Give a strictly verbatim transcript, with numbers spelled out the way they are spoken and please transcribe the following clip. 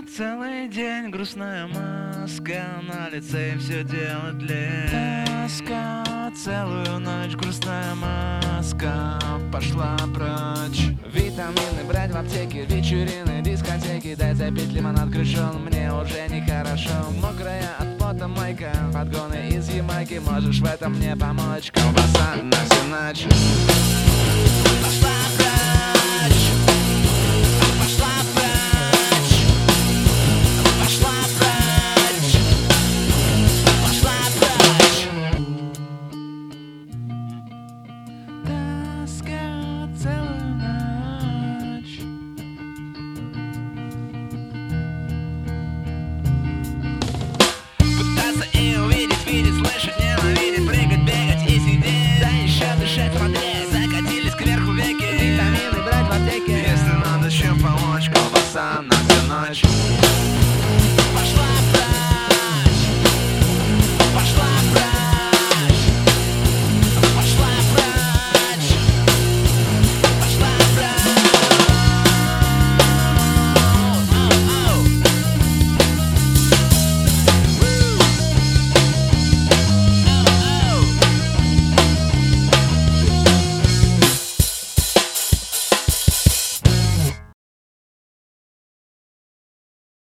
Целый день грустная маска на лице, и все делает лень. Тоска, целую ночь грустная маска пошла прочь. Витамины брать в аптеке, вечерины, дискотеки. Дай запить лимонад крышон, мне уже нехорошо. Мокрая от пота майка, подгоны из Ямайки. Можешь в этом мне помочь, колбаса на всю ночь. Пошла